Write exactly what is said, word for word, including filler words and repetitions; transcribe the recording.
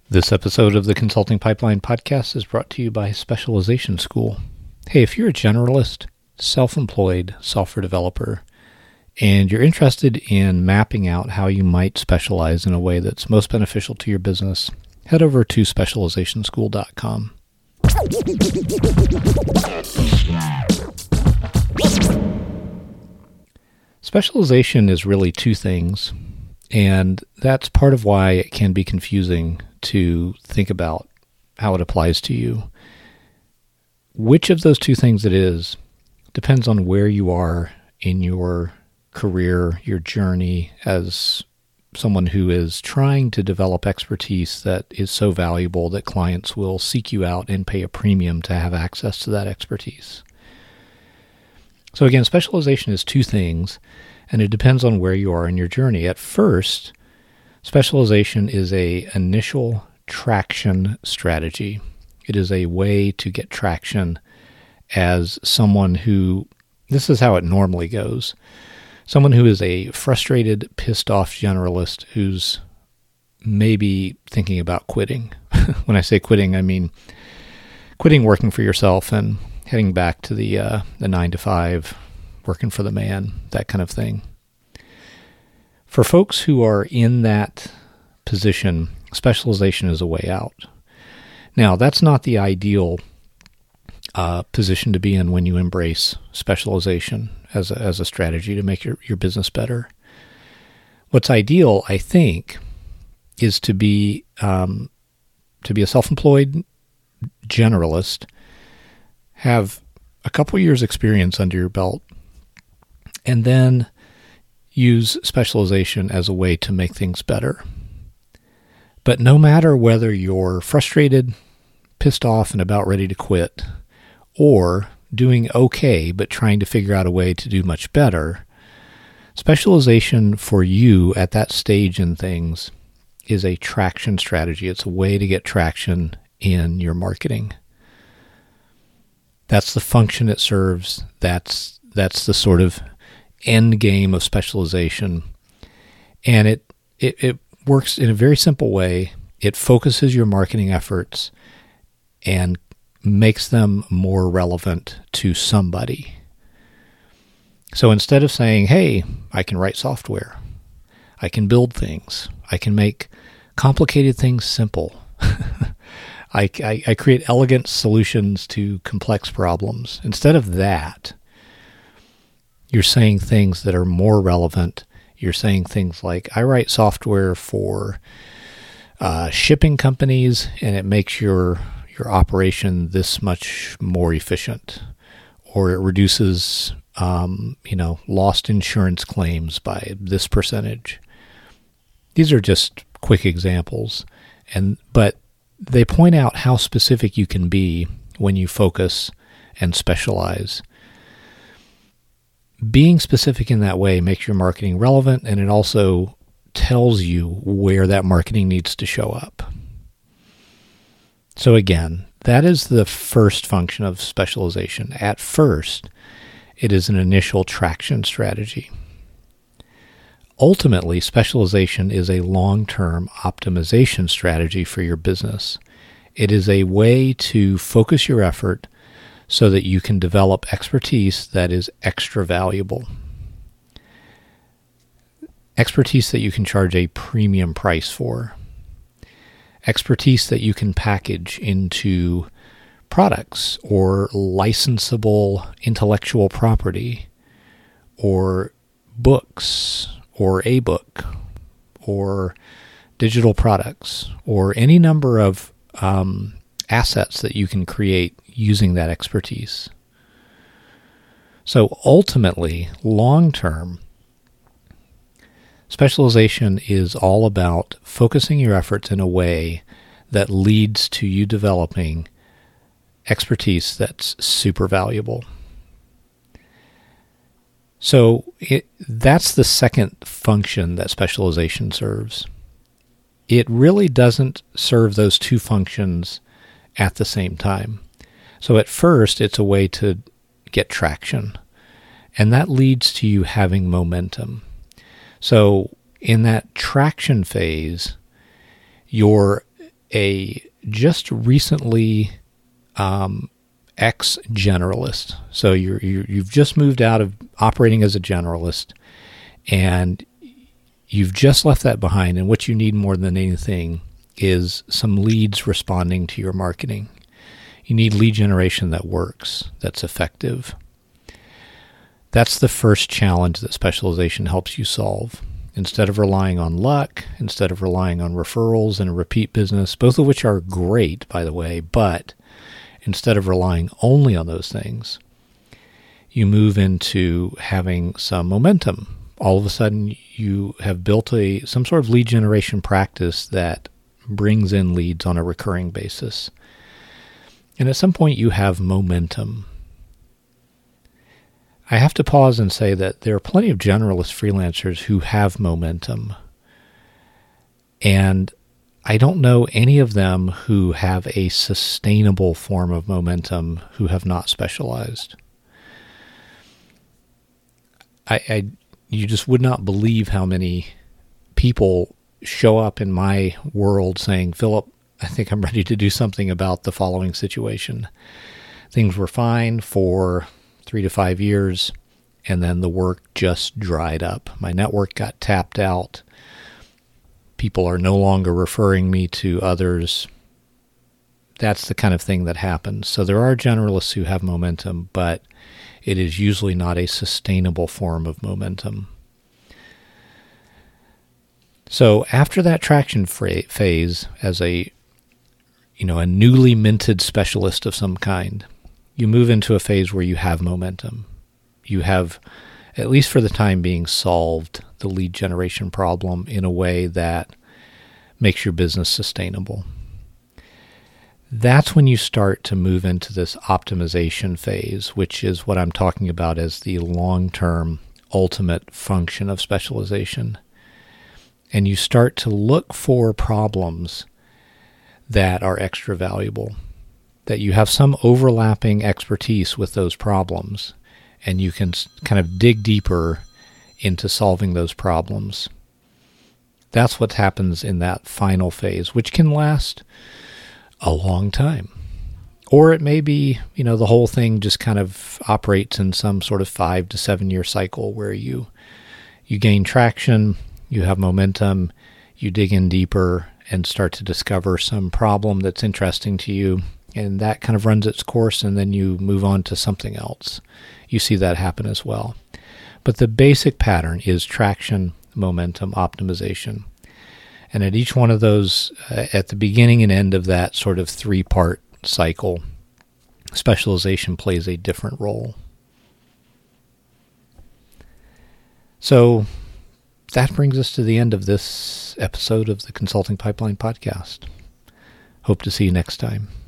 This episode of the Consulting Pipeline Podcast is brought to you by Specialization School. Hey, if you're a generalist, self-employed software developer, and you're interested in mapping out how you might specialize in a way that's most beneficial to your business, head over to specialization school dot com. Specialization is really two things, and that's part of why it can be confusing to think about how it applies to you. Which of those two things it is depends on where you are in your career, your journey as someone who is trying to develop expertise that is so valuable that clients will seek you out and pay a premium to have access to that expertise. So again, specialization is two things, and it depends on where you are in your journey. At first, specialization is a initial traction strategy. It is a way to get traction as someone who, this is how it normally goes, someone who is a frustrated, pissed off generalist who's maybe thinking about quitting. When I say quitting, I mean quitting working for yourself and heading back to the uh, the nine to five, working for the man, that kind of thing. For folks who are in that position, specialization is a way out. Now, that's not the ideal uh, position to be in when you embrace specialization as a, as a strategy to make your, your business better. What's ideal, I think, is to be um, to be a self-employed generalist, have a couple years experience under your belt, and then use specialization as a way to make things better. But no matter whether you're frustrated, pissed off, and about ready to quit, or doing okay but trying to figure out a way to do much better, specialization for you at that stage in things is a traction strategy. It's a way to get traction in your marketing. That's the function it serves. That's that's the sort of end game of specialization. And it, it, it works in a very simple way. It focuses your marketing efforts and makes them more relevant to somebody. So instead of saying, hey, I can write software, I can build things, I can make complicated things simple, I, I, I create elegant solutions to complex problems. Instead of that, you're saying things that are more relevant. You're saying things like, I write software for uh, shipping companies, and it makes your your operation this much more efficient, or it reduces um, you know lost insurance claims by this percentage. These are just quick examples, and but they point out how specific you can be when you focus and specialize. Being specific in that way makes your marketing relevant, and it also tells you where that marketing needs to show up. So again, that is the first function of specialization. At first, it is an initial traction strategy. Ultimately, specialization is a long-term optimization strategy for your business. It is a way to focus your effort so that you can develop expertise that is extra valuable. Expertise that you can charge a premium price for. Expertise that you can package into products or licensable intellectual property or books or a book or digital products or any number of um, assets that you can create using that expertise. So ultimately, long-term, specialization is all about focusing your efforts in a way that leads to you developing expertise that's super valuable. So it, that's the second function that specialization serves. It really doesn't serve those two functions at the same time. So at first, it's a way to get traction, and that leads to you having momentum. So in that traction phase, you're a just recently um, ex-generalist. So you're, you're, you've just moved out of operating as a generalist, and you've just left that behind, and what you need more than anything is some leads responding to your marketing. You need lead generation that works, that's effective. That's the first challenge that specialization helps you solve. Instead of relying on luck, instead of relying on referrals and a repeat business, both of which are great, by the way, but instead of relying only on those things, you move into having some momentum. All of a sudden, you have built a some sort of lead generation practice that brings in leads on a recurring basis. And at some point, you have momentum. I have to pause and say that there are plenty of generalist freelancers who have momentum. And I don't know any of them who have a sustainable form of momentum who have not specialized. I, I you just would not believe how many people show up in my world saying, Philip, I think I'm ready to do something about the following situation. Things were fine for three to five years, and then the work just dried up. My network got tapped out. People are no longer referring me to others. That's the kind of thing that happens. So there are generalists who have momentum, but it is usually not a sustainable form of momentum. So after that traction phase, as a you know a newly minted specialist of some kind, you move into a phase where you have momentum. You have, at least for the time being, solved the lead generation problem in a way that makes your business sustainable. That's when you start to move into this optimization phase, which is what I'm talking about as the long-term ultimate function of specialization. And you start to look for problems that are extra valuable, that you have some overlapping expertise with those problems, and you can kind of dig deeper into solving those problems. That's what happens in that final phase, which can last a long time. Or it may be, you know, the whole thing just kind of operates in some sort of five to seven year cycle where you you gain traction, you have momentum, you dig in deeper and start to discover some problem that's interesting to you, and that kind of runs its course, and then you move on to something else. You see that happen as well. But the basic pattern is traction, momentum, optimization. And at each one of those, uh, at the beginning and end of that sort of three-part cycle, specialization plays a different role. So that brings us to the end of this episode of the Consulting Pipeline Podcast. Hope to see you next time.